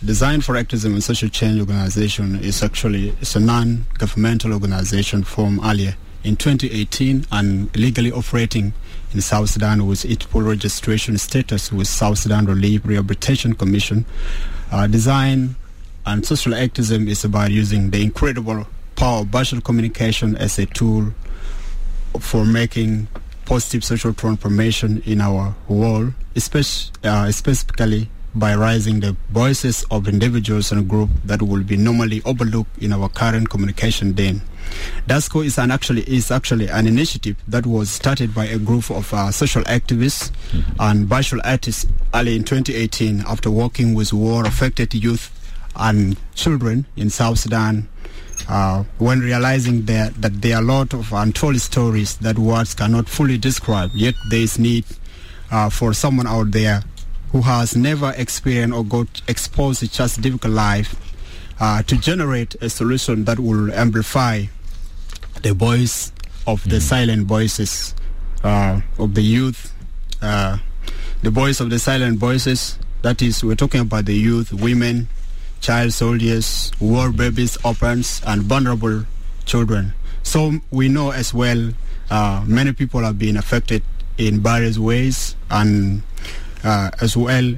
Design for Activism and Social Change organization is a non-governmental organization formed earlier in 2018 and legally operating in South Sudan with its full registration status with South Sudan Relief Rehabilitation Commission. Design and social activism is about using the incredible power of visual communication as a tool for making positive social transformation in our world, specifically by raising the voices of individuals and groups that will be normally overlooked in our current communication den. DASCO is actually an initiative that was started by a group of social activists and visual artists early in 2018 after working with war-affected youth and children in South Sudan, when realizing that there are a lot of untold stories that words cannot fully describe, yet there is need for someone out there who has never experienced or got exposed to such difficult life to generate a solution that will amplify the voice of the silent voices of the youth, the voice of the silent voices. That is, we're talking about the youth, women, child soldiers, war babies, orphans, and vulnerable children. So we know as well many people have been affected in various ways, and as well,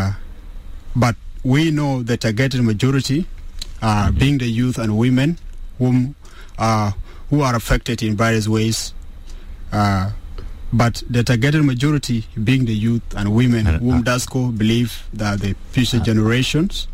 but we know that a targeted majority, being the youth and women, who are affected in various ways, but the targeted majority being the youth and women, whom DASCO believe that the future generations,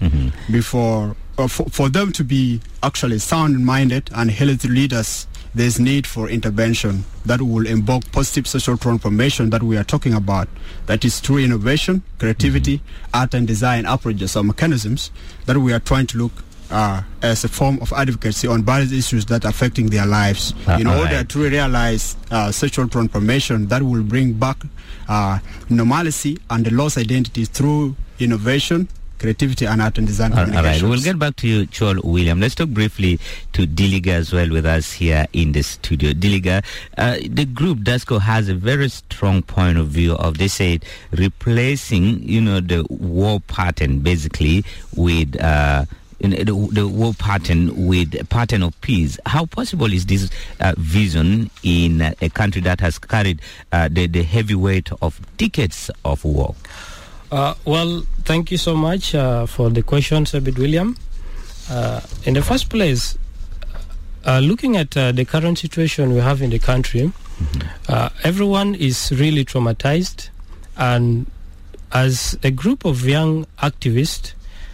for them to be actually sound-minded and healthy leaders, there's need for intervention that will invoke positive social transformation that we are talking about. That is through innovation, creativity, art and design approaches or mechanisms that we are trying to look as a form of advocacy on various issues that are affecting their lives in order to realize social transformation that will bring back normalcy and the lost identity through innovation, creativity and art and design. All right, we'll get back to you, Chol William. Let's talk briefly to Diliga as well with us here in the studio. Diliga, the group DASCO has a very strong point of view of, they said, replacing, the war pattern basically with the war pattern with a pattern of peace. How possible is this vision in a country that has carried the heavy weight of decades of war? Well, thank you so much for the question, Sabit William. In the first place, looking at the current situation we have in the country, everyone is really traumatized, and as a group of young activists,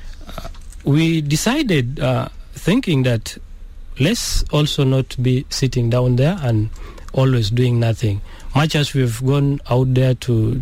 we decided, thinking that let's also not be sitting down there and always doing nothing. Much as we've gone out there to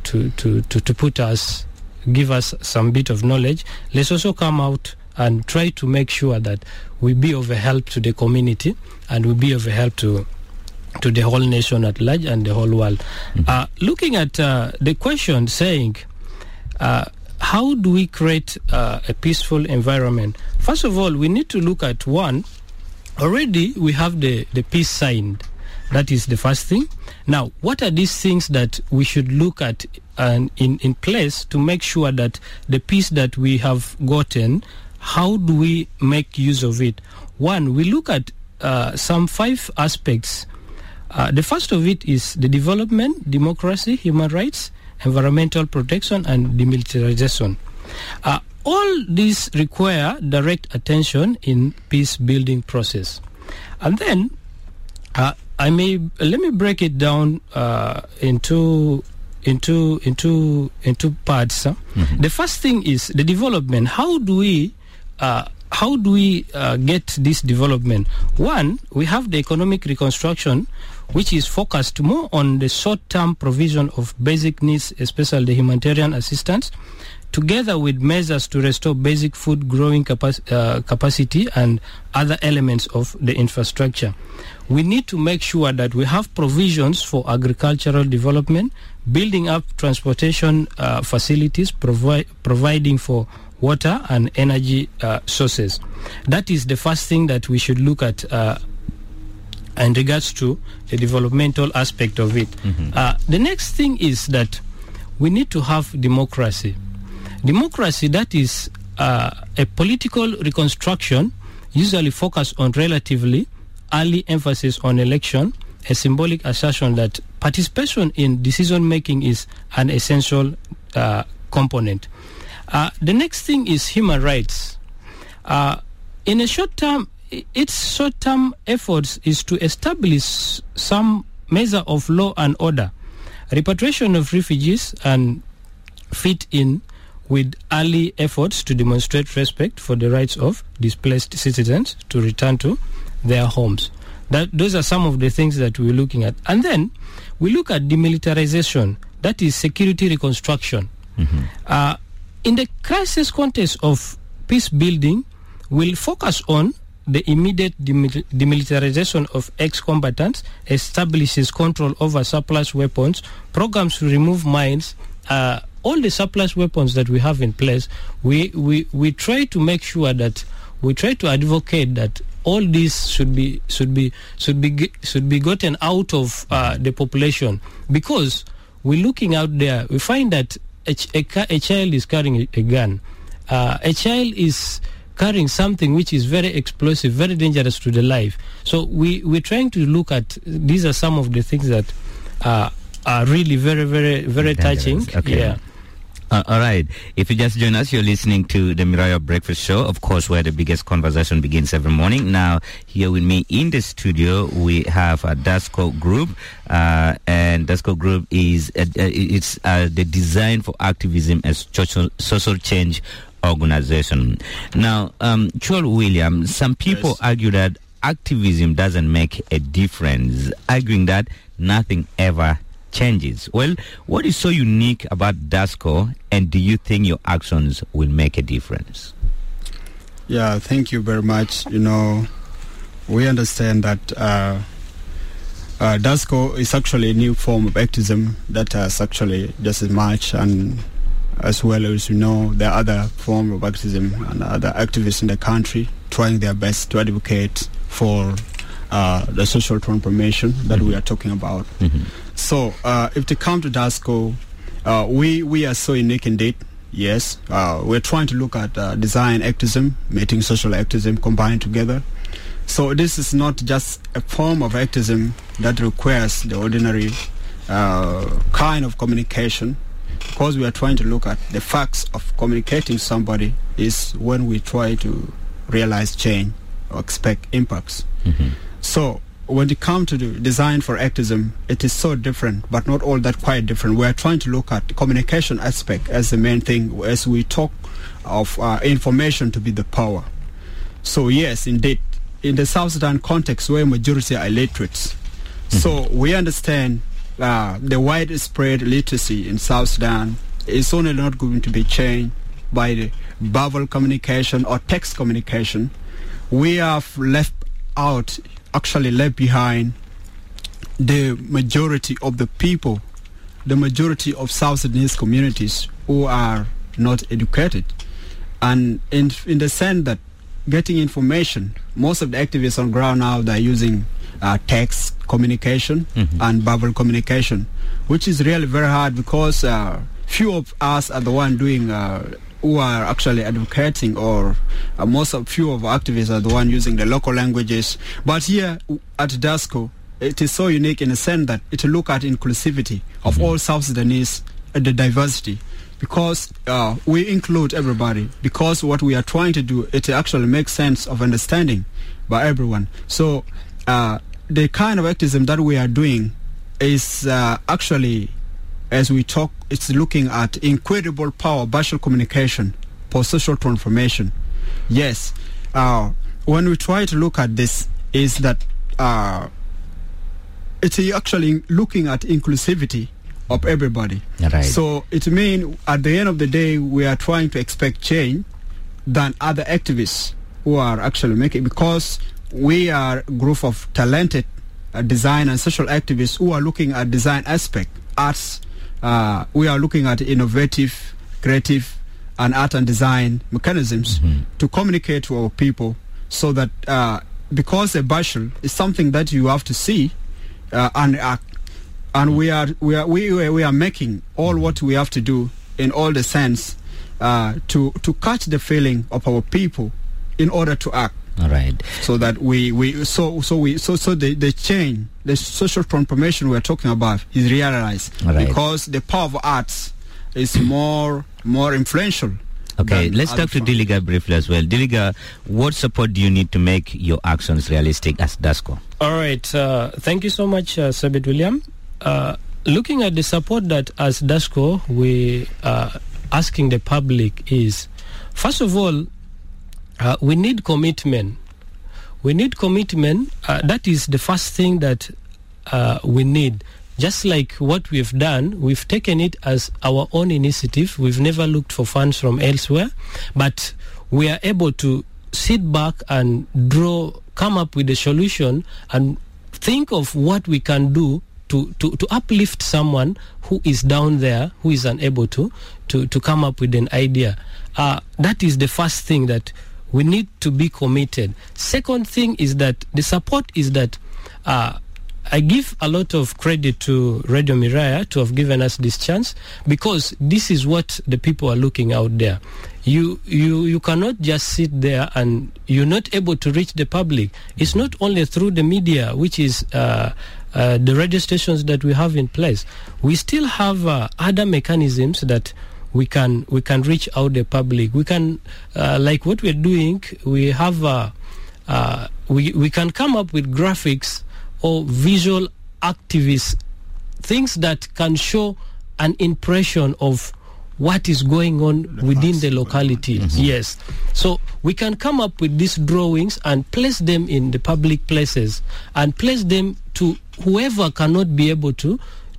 give us some bit of knowledge, let's also come out and try to make sure that we be of a help to the community and we be of a help to the whole nation at large and the whole world. Looking at the question saying, how do we create a peaceful environment? First of all, we need to look at one. Already we have the peace signed. That is the first thing. Now, what are these things that we should look at in place to make sure that the peace that we have gotten, how do we make use of it? One, we look at some 5 aspects. The first of it is the development, democracy, human rights, environmental protection, and demilitarization. All these require direct attention in peace-building process. And then, let me break it down into parts. The first thing is the development. How do we get this development? One, we have the economic reconstruction, which is focused more on the short-term provision of basic needs, especially the humanitarian assistance, together with measures to restore basic food growing capacity and other elements of the infrastructure. We need to make sure that we have provisions for agricultural development, building up transportation facilities, providing for water and energy sources. That is the first thing that we should look at in regards to the developmental aspect of it. The next thing is that we need to have democracy. Democracy, that is a political reconstruction usually focus on relatively early emphasis on election, a symbolic assertion that participation in decision making is an essential component. The next thing is human rights. In a short term, its short-term efforts is to establish some measure of law and order, repatriation of refugees, and fit in with early efforts to demonstrate respect for the rights of displaced citizens to return to their homes. Those are some of the things that we're looking at. And then we look at demilitarization, that is security reconstruction. Mm-hmm. In the crisis context of peace building, we'll focus on the immediate demilitarization of ex-combatants, establishes control over surplus weapons, programs to remove mines, all the surplus weapons that we have in place. We try to make sure that we try to advocate that all this should be gotten out of the population, because we're looking out there, we find that a child is carrying a gun, a child is carrying something which is very explosive, very dangerous to the life. So we're trying to look at, these are some of the things that are really very, very, very touching. Okay. Yeah. All right. If you just join us, you're listening to the Mirayo Breakfast Show, of course, where the biggest conversation begins every morning. Now, here with me in the studio, we have DASCO Group, and DASCO Group is the Design for Activism as Social Change organization. Now, Joel William, some people argue that activism doesn't make a difference, arguing that nothing ever changes. Well, what is so unique about DASCO, and do you think your actions will make a difference? Yeah, thank you very much. You know, we understand that DASCO is actually a new form of activism that has actually just as much, and as well as you know, there are other forms of activism and other activists in the country trying their best to advocate for the social transformation that we are talking about. Mm-hmm. So if they come to DASCO, we are so unique indeed. Yes, we're trying to look at design activism, meeting social activism combined together. So this is not just a form of activism that requires the ordinary kind of communication, because we are trying to look at the facts of communicating somebody is when we try to realize change or expect impacts. Mm-hmm. So when it comes to the design for activism, it is so different, but not all that quite different. We are trying to look at the communication aspect as the main thing, as we talk of information to be the power. So yes, indeed, in the South Sudan context where majority are illiterates, so we understand the widespread literacy in South Sudan is only not going to be changed by the verbal communication or text communication. We have left behind the majority of the people, the majority of South Sudanese communities who are not educated. And in the sense that getting information, most of the activists on ground now, they're using text communication and verbal communication, which is really very hard, because few of us are the one doing who are actually advocating, or few of our activists are the one using the local languages. But here at DASCO, it is so unique in a sense that it look at inclusivity of all South Sudanese, the diversity, because we include everybody, because what we are trying to do, it actually makes sense of understanding by everyone. So the kind of activism that we are doing is actually, as we talk, it's looking at incredible power, virtual communication for social transformation. Yes, when we try to look at this, is that it's actually looking at inclusivity of everybody. Right. So it means at the end of the day, we are trying to expect change than other activists who are actually making, because we are a group of talented design and social activists who are looking at design aspect, arts. We are looking at innovative, creative, and art and design mechanisms to communicate to our people, so that because a bashal is something that you have to see and act, and we are making all what we have to do in all the sense to catch the feeling of our people in order to act. All right. So that the change, the social transformation we're talking about is realized, right, because the power of arts is more influential. Okay, let's talk to Diliga briefly as well. Diliga, what support do you need to make your actions realistic as DASCO? All right. Thank you so much, Sabit William. Looking at the support that as DASCO we are asking the public is, first of all, we need commitment. We need commitment. That is the first thing that we need. Just like what we've done, we've taken it as our own initiative. We've never looked for funds from elsewhere, but we are able to sit back and come up with a solution and think of what we can do to uplift someone who is down there, who is unable to come up with an idea. That is the first thing, that we need to be committed. Second thing is that the support is that I give a lot of credit to Radio Miraya to have given us this chance, because this is what the people are looking out there. You cannot just sit there and you're not able to reach the public. It's not only through the media, which is the radio stations that we have in place. We still have other mechanisms that we can reach out the public. We can, like what we're doing, we have we can come up with graphics or visual activists, things that can show an impression of what is going on within the locality. Mm-hmm. Yes. So we can come up with these drawings and place them in the public places and place them to whoever cannot be able to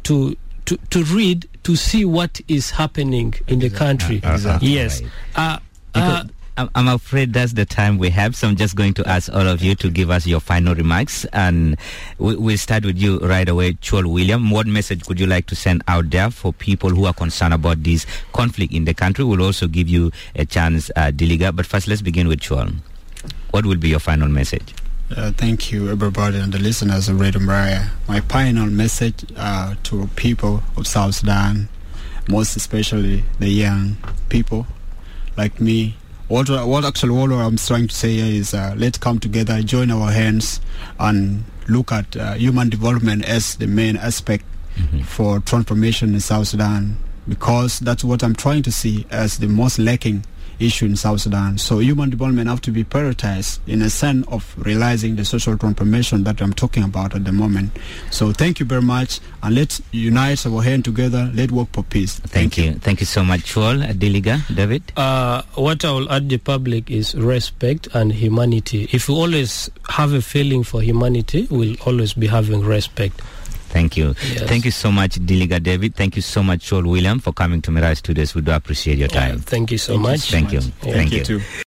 read, to see what is happening in the country. Yes. Right. I'm afraid that's the time we have, so I'm just going to ask all of you to give us your final remarks, and we'll start with you right away. Chol William, what message would you like to send out there for people who are concerned about this conflict in the country? We'll also give you a chance, Diliga, but first let's begin with Chol. What will be your final message? Thank you, everybody, and the listeners of Radio Miraya. My final message to people of South Sudan, most especially the young people like me. What I'm trying to say is let's come together, join our hands, and look at human development as the main aspect for transformation in South Sudan, because that's what I'm trying to see as the most lacking issue in South Sudan. So human development have to be prioritized in a sense of realizing the social transformation that I'm talking about at the moment. So thank you very much, and let's unite our hand together. Let's work for peace. Thank you. Thank you so much, Chol. Diliga, David? What I will urge the public is respect and humanity. If we always have a feeling for humanity, we'll always be having respect. Thank you. Yes. Thank you so much, Diliga David. Thank you so much, Chol William, for coming to Miraya Studios. We do appreciate your time. Thank you so much. Thank you. Thank you too.